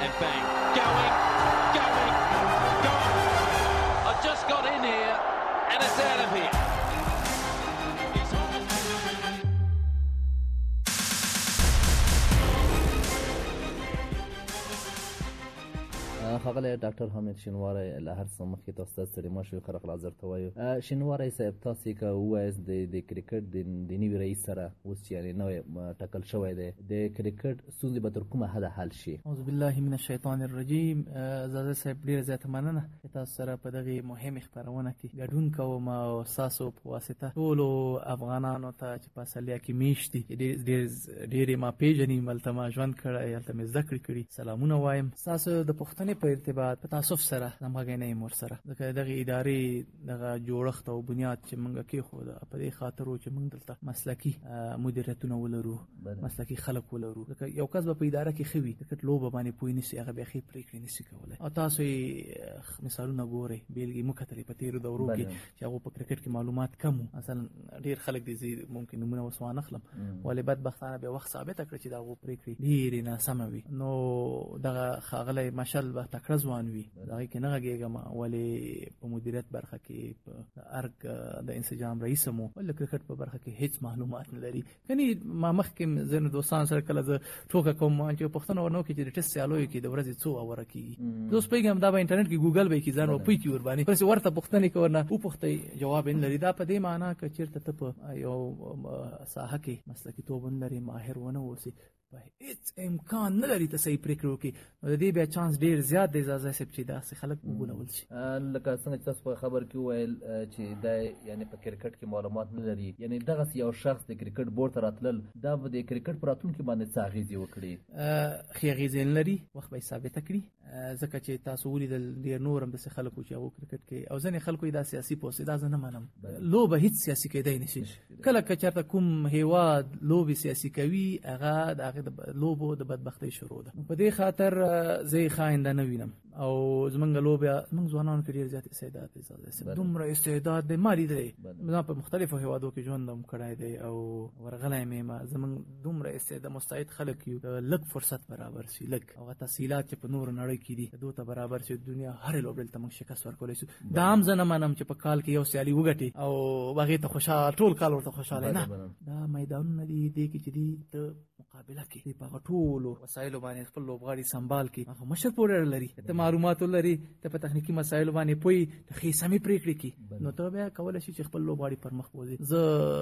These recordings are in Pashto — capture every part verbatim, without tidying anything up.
and bang. Going, going, going. I've just got in here and it's out of here. ښاغلی ډاکټر حامد شینواری له هر څه مخکې تاسو ته ستړي مه شئ خرق العذر ته وایو. شینواری صاحب تاسې که ووایاست د کرکټ د نوي رئیس سره اوس چې یعنې نوی ټاکل شوی دی د کرکټ ستونزې به تر کومه حده حل شي؟ اعوذ بالله من الشیطان الرجیم. زاده صاحب ډېره زیاته مننه چې تاسو سره په دغې مهمې خپرونه کې ګډون کوم او ستاسو په واسطه ټولو افغانانو ته چې په اصلیا کې میشت دي ډېرې ما پېژني، هلته ما ژوند کړی، هلته مې زده کړې کړي، سلامونه وایم. ستاسو د پوښتنې په ارتباط په تاسف سره همغږی نه یم ورسره، ځکه دغې ادارې دغه جوړښت او بنیاد چې موږ کېښود په دې خاطر و چې موږ دلته مسلکي مدیریتونه ولرو، مسلکي خلک ولرو. ځکه یو کس به په اداره کې ښه وي کرکټ لوبه باندې پوه نه سي، هغه بیا ښې پرېکړې نه سي کولی. او تاسو یې مثالونه ګورئ، بېلګې مو کتلې په تېرو دورو کې چې هغو په کرکټ کې معلومات کم وو. مثلا ډېر خلک دي زه ممکن نومونه اوس وانخلم، ولې بدبختانه بیا وخت ثابته کړه چې د هغو پرېکړې ډېرې ناسمه وي. نو دغه ښاغلی مشل به تکړه ځوان وي، دغې کې نه غږېږم، ولې په مدیریت برخه کې په ارګ د انسجام رئیس هم و، ولې د کرکټ په برخه کې هېڅ معلومات نه لري. کني ما مخکې ځینو دوستانو سره کله زه ټوکه کوم چې پوښتنه ورنه وکړي چې د ټسټ سیالیو کې د ورځې څو اوره کېږي. زه اوس پوهېږم دا به انټرنېټ کې ګوګل به یې کړي، ځان به پوه کړي ورباندې، پسې ورته پوښتنې که ورنه وپوښتئ جواب یې نه لري. دا په دې معنا که چېرته ته په یو ساحه کې مسلکیتوب ونه لرې، ماهر ونه اوسې، هیڅ امکان نه لري ته صحیح پرېکړې وکړي. نو د دې بیا چانس ډېر زیات دی زازا صاحب چې داسې خلک وغولول شي. لکه څنګه چې تاسو په خبر کې وویل چې دا یعنې په کرکټ کې معلومات نه لري، یعنې دغسې یو شخص د کرکټ بورډ ته راتلل دا به د کرکټ په راتلونکي باندې څه اغېزې وکړي؟ ښې اغېزې نه لري، وخت به یې ثابته کړي. ځکه چې تاسو ولیدل ډېر نور هم داسې خلک وو چې هغو کرکټ کې، او ځینې خلکو یې دا سیاسي پوسټ دا زه نه منم. لوبه هېڅ سیاسي کېدی نه شي. کله که چېرته کوم هېواد لوبې سیاسي کوي، هغه د هغې د لوبو د بدبختۍ شروع ده. په دې خاطر زه یې ښه آینده نه وینم. او زمونږ لوبیا زمونږ ځوانانو کې ډېر زیات استعداد دی، دومره استعداد دی ما لیدلی. زما په مختلفو هېوادو کې ژوند هم کړی دی او ورغلی مې یم. زمونږ دومره استعداد مستعد خلک یو، لږ فرصت برابر شي، لږ هغه تحصیلات چې په نورو نړۍ کې دي دو ته برابر شي، دنیا هرې لوبډلې ته موږ شکست ورکولی شو. دا هم زه نه منم چې په کال کې یو سیالي وګټي او هغې ته خوشحال ټول کال ورته خوشحاله. نه، دا میدانونه دي دې کې چې دي ته مقابله کې په هغه ټولو وسایلو باندې خپل لوبغاړي سنبال کړي. هغه مشر پورې اړه لري، ته معلومات ولري، ته په تخنیکي مسایلو باندې پوهې، ته ښې سمې پرېکړې کړي، نو ته بیا کولی شي چې خپل لوبغاړي پر مخ بوځي. زه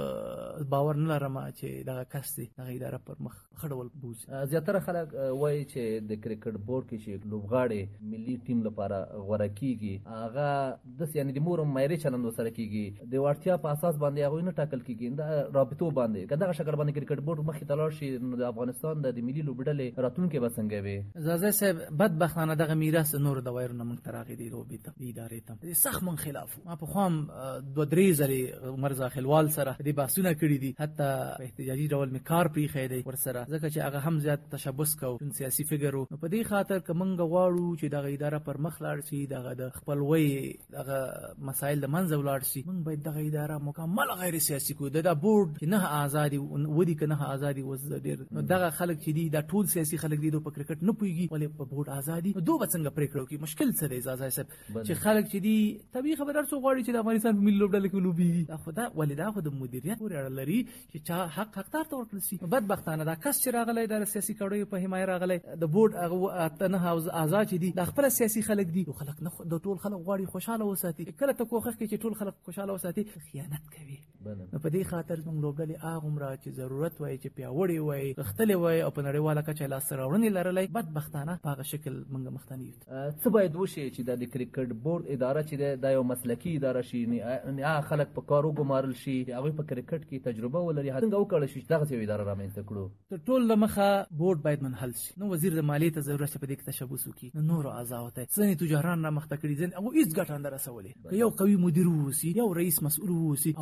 باور نه لرم چې دغه کس دی دغه اداره پر مخ ښه ډول بوځي. زیاتره خلک وایي چې د کرکټ بورډ کې چې لوبغاړي ملي ټیم لپاره غوره کېږي هغه داسې یعنې د مور معیاري چلند ورسره کېږي، د وړتیا په اساس باندې هغوی نه ټاکل کېږي. دا رابطو باندې که دغه شکل باندې کرکټ بورډ مخکې ته لاړ شي نو د افغانستان د ملي لوبډلې راتلونکی به څنګه وي؟ زازی صاحب بدبختانه دغه میراث نور د وایرو نه موږ ته راغی دی لوبې ته ادارې ته سخت من خلاف. ما پخوا هم دوه درې ځلې عمر زاخلوال سره دې بحثونه کړي دي، حتی په احتجاجي ډول مې کار پرېښی دی ورسره، ځکه چې هغه هم زیات تشبث کو سیاسي فګر و. نو په دې خاطر که موږ غواړو چې دغه اداره پر مخ لاړ شي، دغه د خپلوۍ دغه مسایل د منځه ولاړ شي، موږ باید دغه اداره مکمل غیر سیاسي کړو. د بورډ چې نه ازادي ودي که نه ازادي وز ډېر، نو دغه خلک چې دي دا ټول سیاسي خلک دي، دو په کرکټ نه پوهېږي ولې په بورډ ازادي، نو دو به څنګه پرېکړه وکړي؟ مشکل څه دی زازی صاحب چې خلک چې دي طبیعي خبر هر څوک غواړي چې د افغانستان په ملي لوبډله کې ولوبېږي. دا خو دا ولې دا خو د مدیریت پورې اړه لري چې چا حق حقدار ته ورکړل شي. بدبختانه دا کس چې راغلی د سیاسي کړیو په حمایه راغلی د بورډ هغه اته نه اعضا چې دي دا خپله سیاسي خلک دي، نو خلک نه د ټول خلک غواړي خوشحاله وساتي. کله ته کوښښ کوي چې ټول خلک خوشحاله وساتي، خیانت کوي. نو په دې خاطر زموږ لوبډلې هغومره چې ضرورت وایي چې پیاوړې وایي، غښتلې وایي او په نړیواله کچه لاسته راوړنې لرلی، بدبختانه په هغه شکل موږ مخته نه یو. څه باید وشي چې دا د کرکټ بورډ اداره چې ده دا یو مسلکي اداره شي، هغه خلک په کار وګمارل شي، هغوی په کرکټ کې تجربه ولري، څنګه وکړلی شي چې دغسې یو اداره رامنځته کړو؟ تر ټولو له مخه بورډ باید منحل شي. نو وزیر د مالیې ته ضرورت شي په دې کې تشبث وکړي، نو نورو اعضاو ته ځینې تجاران رامخته کړي، ځینې هغوی هېڅ ګټه نه رسولې. که یو قوي مدیر واوسي، یو رئیس مسؤل واوسي او دا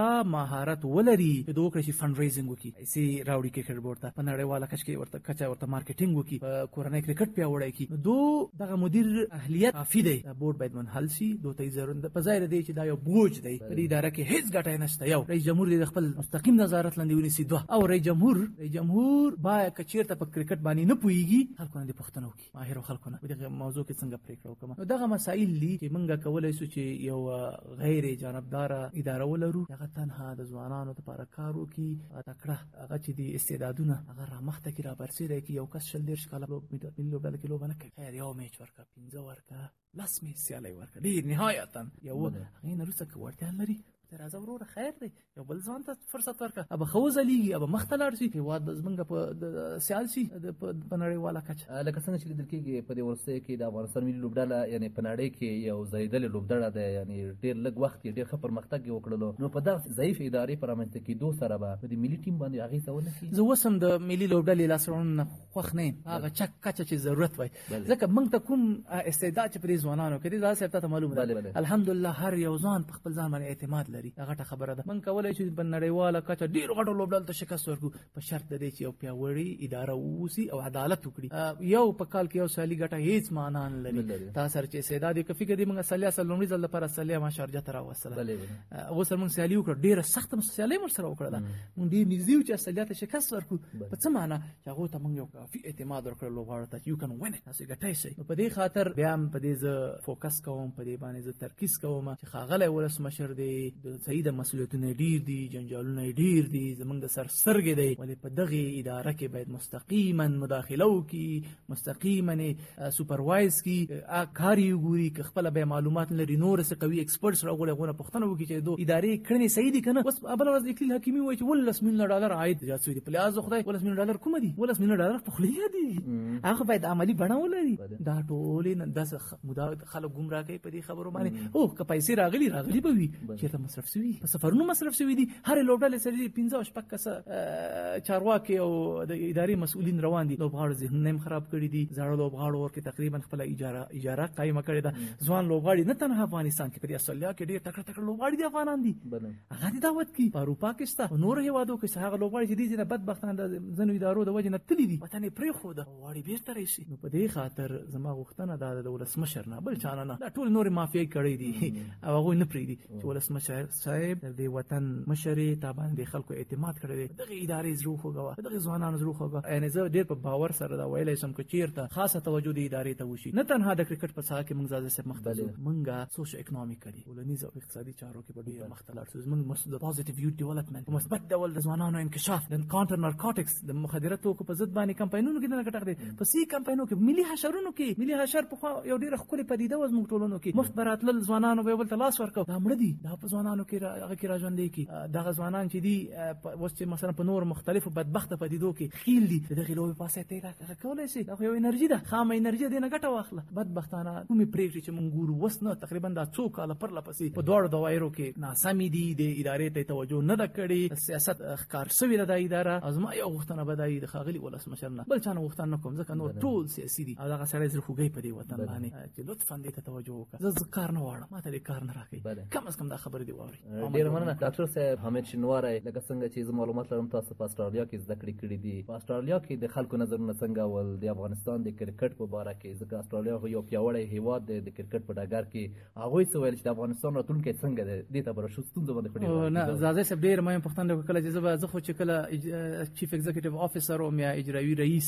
دا مهارت ولري چې دوه کړي فند ریزینګ وکړي، پیسې راوړي کرکټ بورډ ته، په نړیواله کچه کې ورته کچه ورته مارکیټینګ وکړي، په کورنۍ کرکټ پیاوړی کړي. نو دو دغه مدیر اهلیت کافي دی. بورډ باید منحل شي. دوی ته ضرورت په ظاهر دی چې دا یو بوج دی په دې اداره کې هیڅ ګټه نشته. یو رئیس جمهور د خپل مستقیم نظارت لاندې ونیسي. دوه او رئیس جمهور رئیس جمهور باید کچیرته په کرکټ باندې نه پويږي، خلکو نه پوښتنه وکړي، ماهر خلکو نه دغه موضوع کې څنګه پریکړه وکړه. نو دغه مسائل دي چې موږ کولای شو چې یو غیر جانبدار اداره ولرو، هغه تنها د ځوانانو لپاره کار وکړي، تکړه هغه چې دي استعدادونه هغه رامخته کړي، را برسېږي کې یو کس شل دېرش کاله ملي لوبډله کې لوبه نه کوي، خیر یو میچ ورکړه، پنځه ورکړه، لس میچ سیالۍ ورکړه، ډېر نهایتا یو هغې نه وروسته که وړتیا لري راځه وروره خیر دی، یو بل ځوان ته فرصت ورکړه، ابه ښه وځلیږي، ابه مخته لاړ شي، هېواد به زمونږ په سیال شي په نړیواله کچه. لکه څنګه چې لیدل کېږي په دې وروستیو کې د افغانستان ملي لوبډله یعنې په نړۍ کې یو ځایېدلې لوبډله ده، یعنې ډېر لږ وخت یې ډېر ښه پرمختګ یې وکړلو. نو په دغه ضعیف ادارې په رامنځته کېدو سره به په دې ملي ټیم باندې اغېزه ونه کړي. زه اوس هم د ملي لوبډلې لاسته راوړنو نه خوښ نه یم، هغه چک کچه چې ضرورت وای، ځکه موږ ته کوم استعداد چې په دې ځوانانو کې دی، دا صاحب ته معلومه ده الحمدلله هر یو ځوان په خپل ځان باندې اعتماد لري، دا غټه خبره ده. من کولای شو په نړیواله کچه ډېرو غټو لوبډلو ته شکست ورکړو، په شرط د دې چې یو پیاوړې اداره واوسي او عدالت وکړي. یو په کال کې یو سیالي ګټه هیڅ معنا نه لري. تا سره چې استعداد یې کفي کړي، موږ سیالي سره لومړي ځل لپاره سیالي ما شارجه ته راوستله، اوس موږ سیالي وکړه، ډېره سخته سیالي ور سره وکړله، موږ ډېر نږدې وو چې سیالي ته شکست ورکړو. په څه معنا چې هغو ته موږ یو کافي اعتماد ورکړل لوبغاړو ته چې یو کن وین تاسو ګټئ شئ. په دې خاطر بیا هم په دې زه فوکس کوم، په دې باندې زه ترکیز کوم چې ښاغلی ولسمشر دی، د صحیح د مسؤلیتونه ډېر دي، جنجالونه ډېر دي، زمونږ د سر سترګې دی، ولې په دغې اداره کې باید مستقیما مداخله وکړي، مستقیما سوپروایز کړي، کار یې وګوري، که خپله به معلومات نه لري نور څه قوي ایکسپرټس راوغواړي، هغونه پوښتنه وکړي چې دو ادارې کړنې صحیح دي که نه. اوس بله ورځ اقلیل حکیمي وایي چې ولس میلیونه ډالر عاید زیات شوي دي، په لحاظ د خدای ولس میلیونه ډالر کومه دي؟ ولس میلیونه ډالر په خوله دي، هغه باید عملي بڼه ولري. دا ټولې داسې خلک ګمراه کوي په دې خبرو باندې. او که پیسې راغلي راغلي به وي، چېرته مصرف شوي، په سفرونو مصرف شوي دي. هر لوبډلې سره پنځه او شپږ کسه چارواکي او د ادارې مسؤلین روان دي، لوبغاړو ذهنونه هم خراب کړي دي، زاړه لوبغاړو ورکې تقریبا خپله اجاره اجاره قایمه کړې ده. ځوان لوبغاړي نه تنها افغانستان کې، په دې استرالیا کې ډېر تکړه تکړه لوبغاړي دي افغانان دي، هغه دې دعوت کړي. په اروپا کې شته، نورو هېوادو کې هغه لوبغاړي چې دي چې بدبختانه د ځینو ادارو د وجې نه تللي دي، وطن یې پرېښوده، غواړي بېرته راشي. نو په دې خاطر زما غوښتنه دا ده د ولسمشر نه، بل چا نه نه، دا ټول نورې مافیایي کړی دي او هغوی نه پرېږدي چې ولسمشر صاحب د وطن مشر تا باندې خلکو اعتماد کړی دی، دغه ادارې زړه خوږوه، دغه ځوانانو زړه خوږوه. یعنې زه ډېر په باور سره دا ویلی شم که چېرته خاصه توجه د ادارې ته وشي، نه تنها د کرکټ په ساحه کې موږ ځاځي صاحب مخته ځو، موږ سوشو اکنامیکلي ټولنیز او اقتصادي چارو کې به ډېر مخته لاړ شو. زموږ د پازیټیو یوت ډیولپمنټ په مثبت ډول د ځوانانو انکشاف، د کانټر نارکوټکس د مخدره توکو په ضد باندې کمپاینونو کې نه ګټه دی، په سی کمپاینونو کې ملي حشرونو کې ملي حشر پخوا یو ډېره ښکلې پدیده وه زموږ ټولنو کې، مفت به راتلل ځوانانو به یو بل ته لاس ورکوه، دا مړه دي، دا په ځوانانو کې هغه کې راژوندی کړي. دغه ځوانان چې دي اوس چې مثلا په نور مختلفو بدبخته پدیدو کې خیل دي، د دغې لوبې پاسه ته یې کولی شي، دا خو یو انرژي ده، خامه انرژي دې نه ګټه واخله. بدبختانه کومې پرېکړې چې موږ ګورو اوس نه، تقریبا دا څو کاله پرله پسې په دواړو دوايرو کې ناسمې دي، د ادارې ته توجه نه ده کړې، سیاست ښکار شوې ده دا اداره. او زما یو غوښتنه به دا وي د ښاغلي ولسمشر نه، بل چا نه غوښتنه نه کوم، ځکه نور ټول سیاسي دي او دغه سړی زړه خوږی په دې وطن باندې چې لطفا دې ته توجه وکړه. زه کار نه غواړم، ما ته دې کار نه راکوي، کم از کم دا خبرې دې واوري. ډېره مننه ډاکټر صاحب حامد شینواری. لکه څنګه چې زه معلومات لرم تاسو په استرالیا کې زده کړې کړي دي، په استرالیا کې د خلکو نظرونه څنګه ول د افغانستان د کرکټ په باره کې، ځکه استرالیا یو پیاوړی هېواد دی د کرکټ په ډګر کې، هغوی څه ویل چې د افغانستان راتلونکی څنګه دی، دې ته به راشو ستونزه باندې پړې نه. زاځی صاحب ډېر مهم پوښتنه وکړه، کله چې زه به زه خو چې کله چیف ایگزیکټیو افیسر وم یا اجرایي رئیس،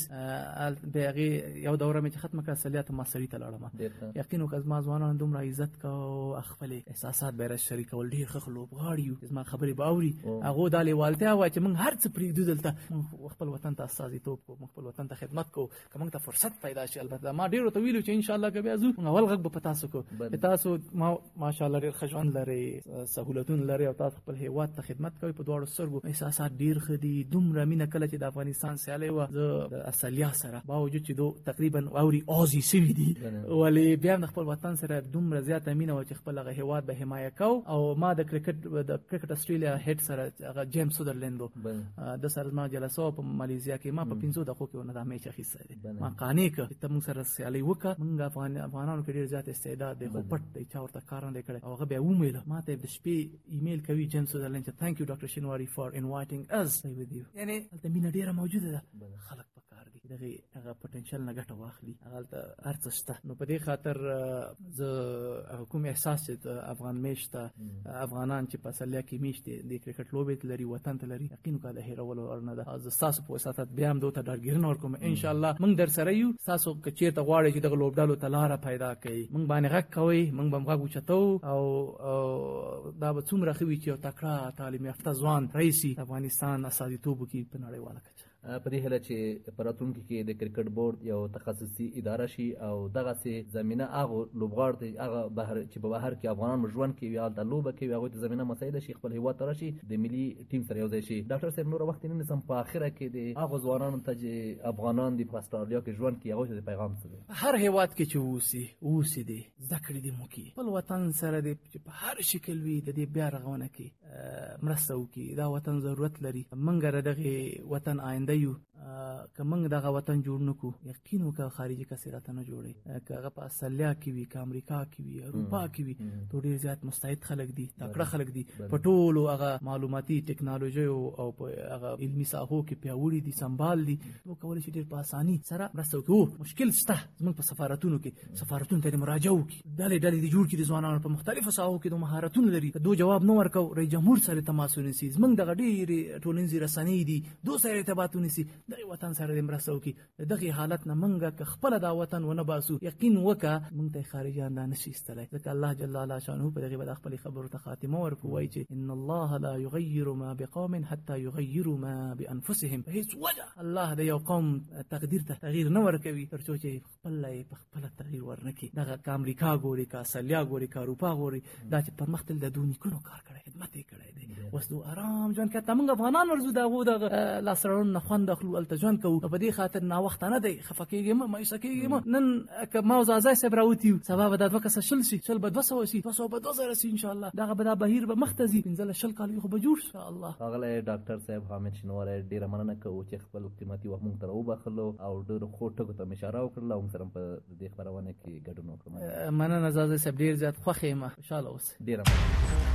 د هغې یو دوره مې چې ختمه کړه اصلیا ته ما سړي ته لاړم، یقین وکړه زما ځوانانو دومره عزت کو، خپل احساسات به یې راسره شریکول، ډېر ښه لوبغاړي یو، زما خبرې به اوري، هغو دا لیوالتیا وه چې موږ هر څه پرېږدو دلته، موږ خپل وطن ته استازیتوب کوو، موږ خپل وطن ته خدمت کوو، که موږ ته فرصت پیدا شي. البته ما ډېرو ته ویلو چې انشاءالله که بیا ځو موږ اول غږ به په تاسو کوو چې تاسو ما ماشاءالله ډېر ښه ژوند لرئ، سهولتونه لرئ او تاسو خپل هېواد ته خدمت کوئ په دواړو سترګو. احساسات ډېر ښه دي، دومره مینه کله چې د افغانستان سیالۍ وه، زه د استرالیا سره باوجود چې دو تقریبا اوري اوزي سوي دي، ولې بیا هم د خپل وطن سره دومره زیاته مینه وه چې خپل هغه هېواد به حمایه کوو. او ما ما د کرکټ د کرکټ استرالیا هډ سره هغه جیمز سودرلند د سره ما جلسه په ماليزیا کې ما په پنځو دقیقو کې ونه د میچ اخیسته دي ما قانع ک چې موږ سره سیالي وکړه موږ افغان افغانانو کې ډیر زیات استعداد دی خو پټ دی چا ورته کار نه کړی او هغه بیا ومېله ما ته د شپې ایمیل کوي جیمز سودرلند چې ثانک یو ډاکټر شینواری فار انوایټینګ اس وذ یو یعنی هلته مینه ډیره موجوده ده خلک پکار دي دغه هغه پټنشل نه ګټه واخلي هغه ته ارڅ شته نو په دې خاطر زه کوم احساس چې افغان میچ ته افغانان چې په اصلیا کې میچ دي د کرکټ لوبې لري وطن ته لري یقین وکړه د هیرولو ارنه ده از تاسو په وساتت بیا هم دوته ډارګیرنه ورکوم ان شاء الله موږ در سره یو تاسو که چیرته غواړئ چې دغه لوبډالو ته لاره پیدا کړئ موږ باندې غږ کوئ موږ به غږ اوچتو او دا به څومره ښه وي چې یو تکړه تعلیم یافته ځوان رئیسي افغانستان استازیتوب وکړي په نړیواله کچه په دې هیله چې په راتلونکي کې د کرکټ بورډ یو تخصصي اداره شي او دغسې زمینه هغو لوبغاړو ته هغه بهر چې په بهر کې افغانان ژوند کوي هلته لوبه کوي هغوی ته زمینه مساعده شي خپل هېواد ته راشي د ملي ټیم سره یو ځای شي ډاکټر صاحب نوره وخت نه نیسم په اخره کې د هغو ځوانانو ته چې افغانان دي په استرالیا کې ژوند کوي هغوی ته د پیغام څه دی هر هېواد کې چې اوسي اوسي دي زده کړې دې مو کړي خپل وطن سره دې چې په هر شکل وي د دې بیا رغونه کې مرسته وکړي دا وطن ضرورت لري موږ دغه وطن آینده یو که موږ دغه وطن جوړ نکو یقین وکړه خارجي کسې راته نه جوړوي که هغه په استرالیا کې وي که امریکا کې وي اروپا کې وي تو ډېر زیات مستعد خلک دي تکړه خلک دي په ټولو هغه معلوماتي ټکنالوژیو او په هغه علمي ساحو کې پیاوړي دي سمبال دي نو کولی شي ډېر په اساني سره مرسته وکړي مشکل شته زموږ په سفارتونو کې سفارتونو ته دې مراجعه وکړي ډلې ډلې دې جوړ کړي د ځوانانو په مختلفو ساحو کې د مهارتونو لري که دو جواب نه ورکو رئیس جمهور سره تماس ونیسي زموږ دغه ډېرې ټولنیزې رسنۍ دي دو سره ارتباط ونیسي دغه وطن سره دې مرسته وکړي دغه حالت نه موږ که خپله دا وطن ونه باسو یقین وکړه موږ ته خارجیان دا نشي ایستلی ځکه الله جل وعلا شانه په دغې به د خپلې خبرو ته خاتمه ورکړو وایي چې ان الله لا یغیر ما بقوم حتی یغیروا ما بانفسهم په هېڅ وجه الله د یو قوم تقدیر ته تغییر نه ورکوي تر څو چې خپله یې په خپله تغییر ورنه کړي دغه که امریکا ګوري که استرالیا ګوري که اروپا ګوري دا چې پرمخ تل د دوی نیکونو کار کړی خدمت یې کړی دی اوس دو ارام ژوند کوي موږ افغانان ورځو د هغو دغه لاسته راوړنو نه خوند اخلو هلته ژوند کوو په دې خاطر ناوخته نه دی خفه کېږې مه مایوسه کېږې مه نن که ما او زازی صاحب راوتي یو سبا به دا دوه کسه شل شي شل به دوه سوه شي دوه سوه به دوه زره شي انشاءالله دغه به دا بهیر به مخته ځي پنځلس شل کال خو به جوړ شي انشاءالله ښاغلی ډاکټر صاحب حامد شینواری ډېره مننه کوو چې خپل قیمتي وخت موږ ته راوبخلو او ډېرو ښو ټکو ته مې اشاره وکړله او موږ سره په دې خپرونه کې ګډون وکړو مننه زازی صاحب ډېر زیات خوښ یم خوشحاله اوسئ ډېره مننه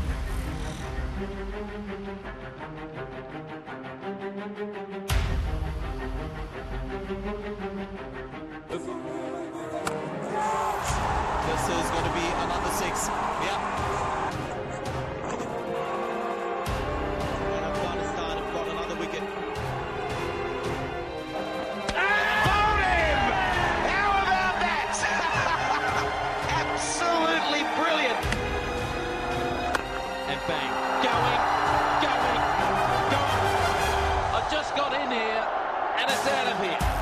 This is going to be another six. Yeah. And Afghanistan have got another wicket. And bowled him! How about that? Absolutely brilliant. And bang. Going, going, gone. I've just got in here and it's out of here.